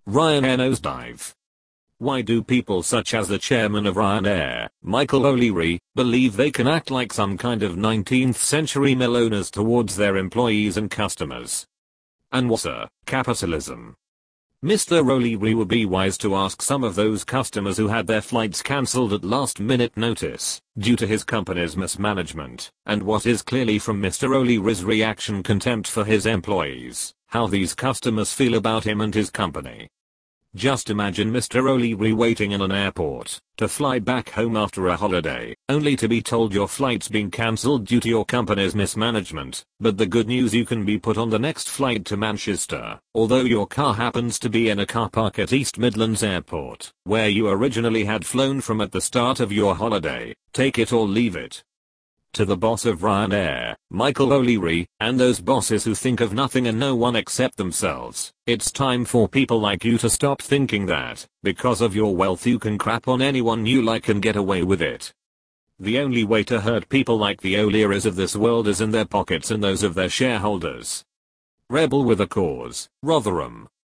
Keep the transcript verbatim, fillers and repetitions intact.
Ryanair nosedive. Why do people such as the chairman of Ryanair, Michael O'Leary, believe they can act like some kind of nineteenth century Melonas towards their employees and customers? And what's a capitalism? Mister O'Leary would be wise to ask some of those customers who had their flights cancelled at last minute notice due to his company's mismanagement, and what is clearly from Mister O'Leary's reaction contempt for his employees, how these customers feel about him and his company. Just imagine Mister O'Leary waiting in an airport to fly back home after a holiday, only to be told your flight's been cancelled due to your company's mismanagement, but the good news, you can be put on the next flight to Manchester, although your car happens to be in a car park at East Midlands Airport, where you originally had flown from at the start of your holiday. Take it or leave it. To the boss of Ryanair, Michael O'Leary, and those bosses who think of nothing and no one except themselves, it's time for people like you to stop thinking that, because of your wealth, you can crap on anyone you like and get away with it. The only way to hurt people like the O'Learys of this world is in their pockets and those of their shareholders. Rebel with a cause, Rotherham.